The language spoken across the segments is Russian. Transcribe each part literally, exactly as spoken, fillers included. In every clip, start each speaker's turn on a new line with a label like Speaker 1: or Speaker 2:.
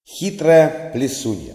Speaker 1: Хитрая плесунья.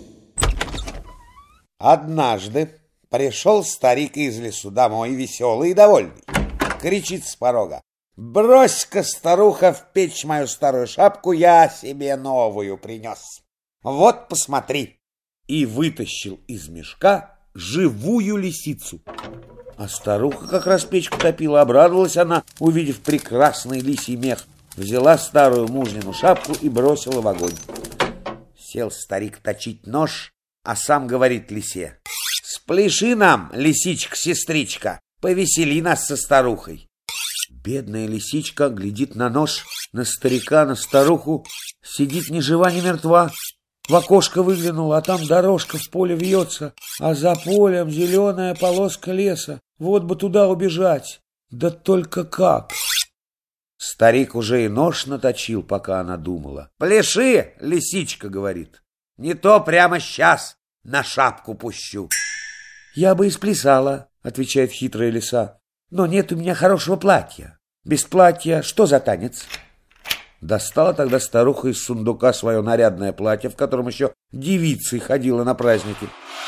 Speaker 1: Однажды пришел старик из лесу домой, веселый и довольный. Кричит с порога: «Брось-ка, старуха, в печь мою старую шапку, я себе новую принес. Вот, посмотри!» И вытащил из мешка живую лисицу. А старуха как раз печку топила. Обрадовалась она, увидев прекрасный лисий мех. Взяла старую мужнину шапку и бросила в огонь. Сел старик точить нож, а сам говорит лисе: «Спляши нам, лисичка-сестричка, повесели нас со старухой». Бедная лисичка глядит на нож, на старика, на старуху, сидит ни жива, ни мертва. В окошко выглянула, а там дорожка в поле вьется, а за полем зеленая полоска леса. Вот бы туда убежать, да только как? Старик уже и нож наточил, пока она думала. «Пляши, лисичка, — говорит, — не то прямо сейчас на шапку пущу». «Я бы и сплясала, — отвечает хитрая лиса, — но нет у меня хорошего платья. Без платья что за танец?» Достала тогда старуха из сундука свое нарядное платье, в котором еще девицей ходила на праздники.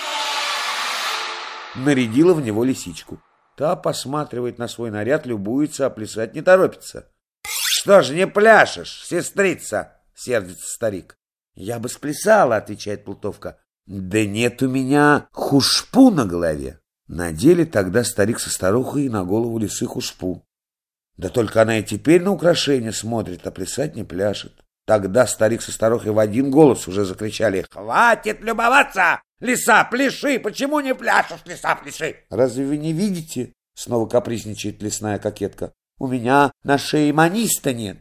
Speaker 1: Нарядила в него лисичку. Та посматривает на свой наряд, любуется, а плясать не торопится. «Что ж не пляшешь, сестрица?» — сердится старик. «Я бы сплясала, — отвечает плутовка, — да нет у меня хушпу на голове». Надели тогда старик со старухой на голову лисы хушпу. Да только она и теперь на украшение смотрит, а плясать не пляшет. Тогда старик со старухой в один голос уже закричали: «Хватит любоваться! Лиса, пляши! Почему не пляшешь, лиса, пляши?» «Разве вы не видите? — снова капризничает лесная кокетка. — У меня на шее маниста нет».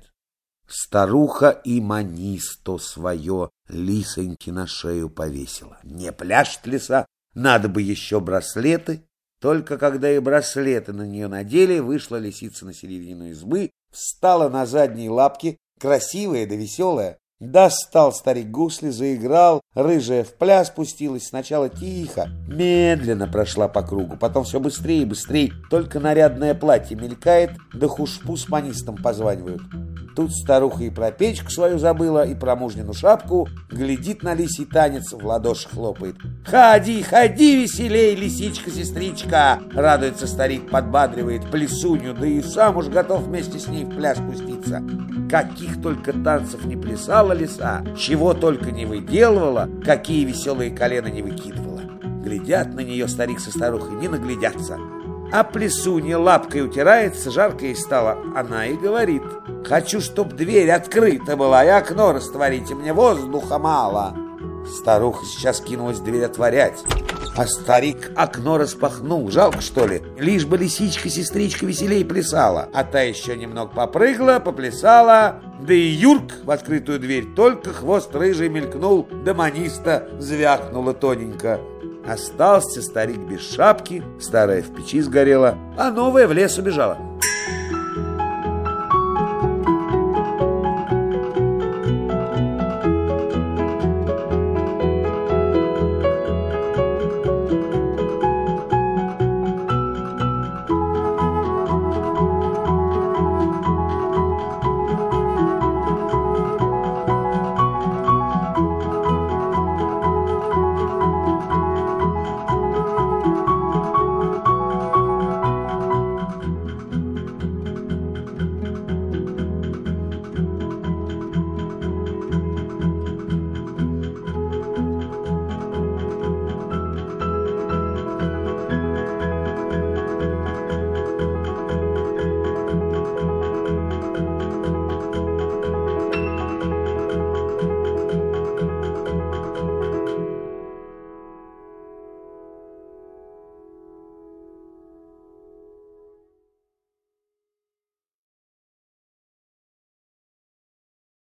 Speaker 1: Старуха и манисто свое лисоньки на шею повесила. Не пляшет лиса, надо бы еще браслеты. Только когда и браслеты на нее надели, вышла лисица на середину избы, встала на задние лапки, красивая да веселая. Достал старик гусли, заиграл, рыжая в пляс пустилась. Сначала тихо, медленно прошла по кругу, потом все быстрее и быстрее. Только нарядное платье мелькает, да хушпу с манистом позванивают. Тут старуха и про печку свою забыла, и про мужнину шапку, глядит на лисий танец, в ладоши хлопает. «Ходи, ходи веселей, лисичка-сестричка!» Радуется старик, подбадривает плесунью, да и сам уж готов вместе с ней в пляс пуститься. Каких только танцев не плясала лиса, чего только не выделывала, какие веселые колена не выкидывала. Глядят на нее старик со старухой, не наглядятся. А плесунья лапкой утирается, жарко ей стало. Она и говорит: «Хочу, чтоб дверь открыта была, и окно растворите, мне воздуха мало». Старуха сейчас кинулась дверь отворять, а старик окно распахнул. Жалко, что ли? Лишь бы лисичка-сестричка веселей плясала. А та еще немного попрыгала, поплясала, да и юрк в открытую дверь. Только хвост рыжий мелькнул, да маниста звякнула тоненько. Остался старик без шапки, старая в печи сгорела, а новая в лес убежала.